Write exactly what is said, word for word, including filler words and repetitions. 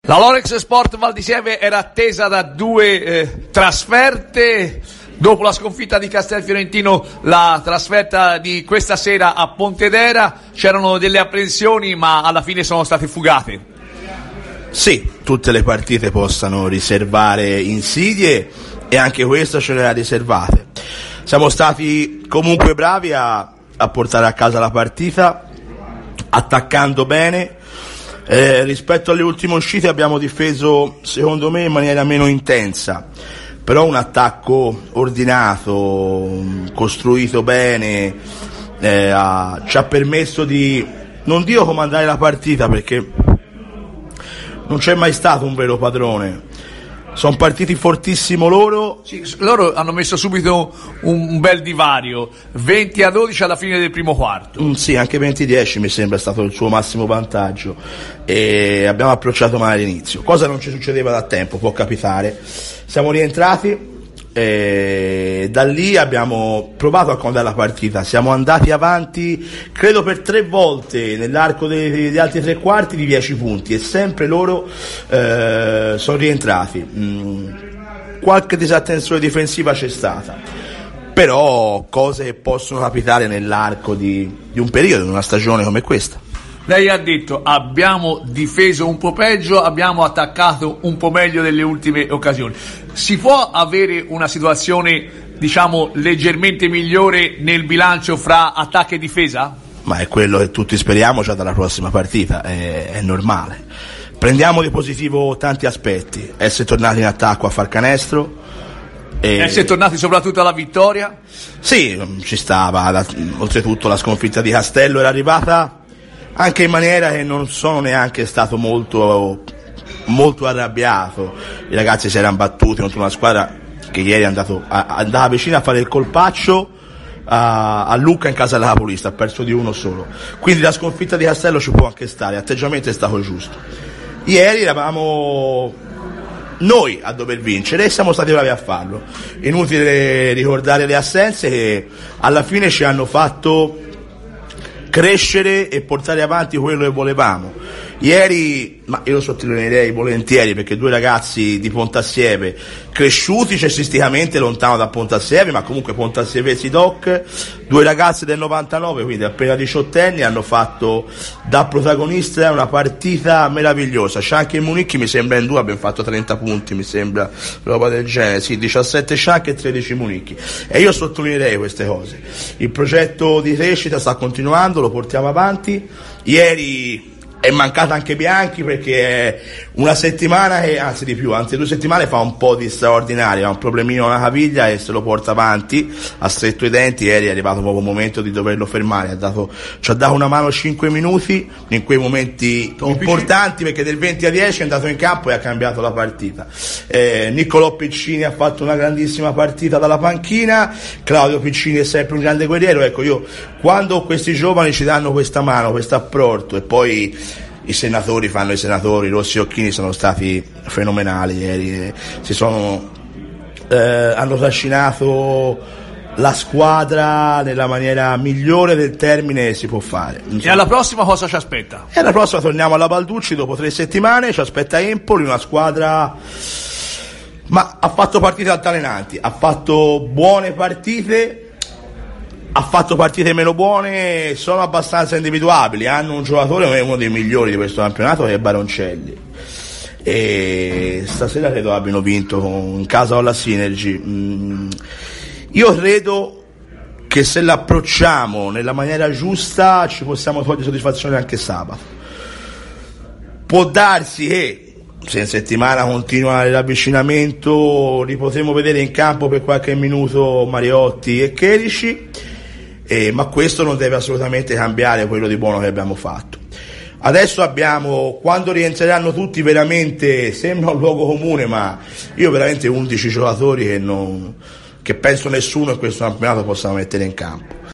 La Lorex Sport Val di Sieve era attesa da due eh, trasferte. Dopo la sconfitta di Castelfiorentino, la trasferta di questa sera a Pontedera, c'erano delle apprensioni ma alla fine sono state fugate. Sì, tutte le partite possano riservare insidie e anche questa ce le ha riservate. Siamo stati comunque bravi a, a portare a casa la partita, attaccando bene. Eh, rispetto alle ultime uscite abbiamo difeso, secondo me, in maniera meno intensa, però un attacco ordinato, costruito bene, eh, ha, ci ha permesso di, non dico comandare la partita perché non c'è mai stato un vero padrone. Sono partiti fortissimo loro. Sì, loro hanno messo subito un, un bel divario, venti a dodici alla fine del primo quarto. Mm, sì, anche venti a dieci mi sembra stato il suo massimo vantaggio, e abbiamo approcciato male all'inizio, cosa non ci succedeva da tempo, può capitare. Siamo rientrati e da lì abbiamo provato a comandare la partita, siamo andati avanti credo per tre volte nell'arco dei, degli altri tre quarti di dieci punti, e sempre loro eh, sono rientrati. mm, qualche disattenzione difensiva c'è stata, però cose che possono capitare nell'arco di, di un periodo, in una stagione come questa. Lei ha detto abbiamo difeso un po' peggio, abbiamo attaccato un po' meglio delle ultime occasioni. Si può avere una situazione, diciamo, leggermente migliore nel bilancio fra attacco e difesa? Ma è quello che tutti speriamo già dalla prossima partita, è, è normale. Prendiamo di positivo tanti aspetti: essere tornati in attacco a far canestro, e essere tornati soprattutto alla vittoria. Sì, ci stava, la, oltretutto la sconfitta di Castello era arrivata anche in maniera che non sono neanche stato molto molto arrabbiato. I ragazzi si erano battuti contro una squadra che ieri è andato, a, andava vicino a fare il colpaccio a, a Lucca in casa della Capolista, ha perso di uno solo, quindi la sconfitta di Castello ci può anche stare, l'atteggiamento è stato giusto. Ieri eravamo noi a dover vincere e siamo stati bravi a farlo. Inutile ricordare le assenze che alla fine ci hanno fatto crescere e portare avanti quello che volevamo. Ieri, ma io lo sottolineerei volentieri, perché due ragazzi di Pontassieve cresciuti cestisticamente lontano da Pontassieve, ma comunque Pontassievesi doc, due ragazzi del novantanove, quindi appena diciottenni, hanno fatto da protagonista una partita meravigliosa. Scianchi e Municchi mi sembra in due abbiamo fatto trenta punti, mi sembra roba del genere, sì, diciassette Scianchi e tredici Municchi, e io sottolineerei queste cose. Il progetto di crescita sta continuando, lo portiamo avanti. Ieri è mancata anche Bianchi, perché è una settimana che, anzi di più, anzi due settimane fa un po' di straordinario, ha un problemino alla caviglia e se lo porta avanti, ha stretto i denti. Ieri è arrivato proprio il momento di doverlo fermare, ha dato, ci ha dato una mano cinque minuti in quei momenti importanti, perché del venti a dieci è andato in campo e ha cambiato la partita. eh, Niccolò Piccini ha fatto una grandissima partita dalla panchina, Claudio Piccini è sempre un grande guerriero. Ecco, io quando questi giovani ci danno questa mano, questo apporto, e poi i senatori fanno i senatori, i Rossi Occhini sono stati fenomenali ieri, eh, si sono eh, hanno trascinato la squadra nella maniera migliore del termine che si può fare. E alla prossima cosa ci aspetta? E alla prossima torniamo alla Balducci dopo tre settimane, ci aspetta Empoli, una squadra, ma ha fatto partite altalenanti, ha fatto buone partite, ha fatto partite meno buone, sono abbastanza individuabili. Hanno un giocatore che è uno dei migliori di questo campionato, che è Baroncelli, e stasera credo abbiano vinto in casa con la Synergy. mm. Io credo che se l'approcciamo nella maniera giusta ci possiamo togliere soddisfazione anche sabato. Può darsi che se in settimana continua l'avvicinamento li potremo vedere in campo per qualche minuto Mariotti e Cherici, Eh, ma questo non deve assolutamente cambiare quello di buono che abbiamo fatto. Adesso abbiamo, quando rientreranno tutti, veramente sembra un luogo comune, ma io veramente undici giocatori che, non, che penso nessuno in questo campionato possa mettere in campo.